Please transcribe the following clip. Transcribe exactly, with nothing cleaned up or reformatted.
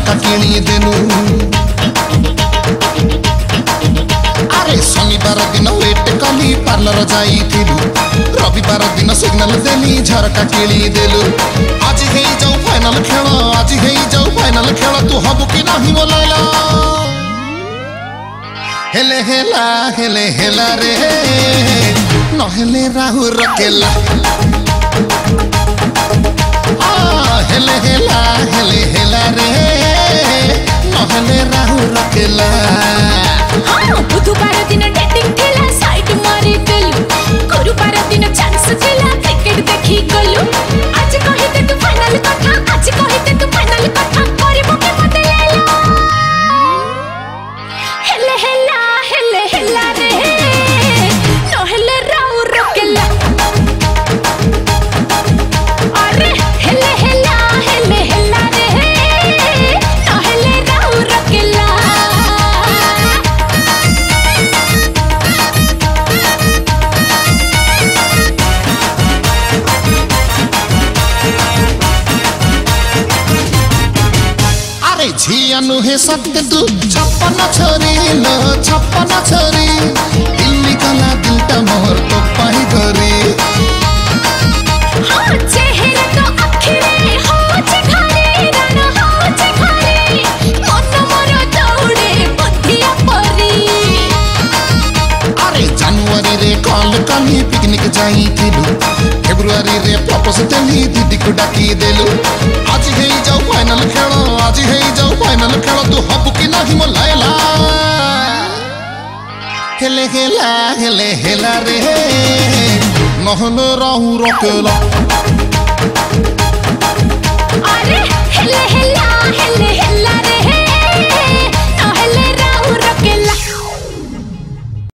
झरका किणी देलु अरे शनिवार दिन वेट कली पार्लर जाइथिलु रविवार दिन सिग्नल देली झरका किणी देलु आज हे जाऊ फाइनल खेल आज हे जाऊ फाइनल खेल तू हबु कि नाही बोलाला हेले हेला हेले हेला रे नहेले राहु रकेला हेले हेला हेले हेला रे नहेले राहु रकेला हां बुधवार दिन डेटिंग थिला साइड मारी देलु गुरुवार दिन चांस थिला क्रिकेट देखि गलु आज कहिते तू फाइनल कथा आज कहिते तू फाइनल कथा करबो के बदलेला हेले हेला हेले हेला रे नहेले राहु रकेला अरे हेले हेला हेले हेला रे नहेले राहु रकेला अरे झिया नुहे सत्य तू छप्पन छोरी लो छप्पन छोरी दिल्ली कला दिलटा मोर तो पाही करी हाँ चेहरा तो अखिरे हो चिखारे राना हो चिखारे मन मोर दौड़े बुद्धिया परी अरे जनवरी रे कॉल कली पिकनिक जाइथिलु फेब्रुआरी रे प्रपोज देली दीदी को डाकी देलु आज हे जाऊ फाइनल खेल आज हे जाऊ फाइनल खेल तू हबु कि नाही मो लायला हेले हेला हेले हेला रे नहले राहु रकेला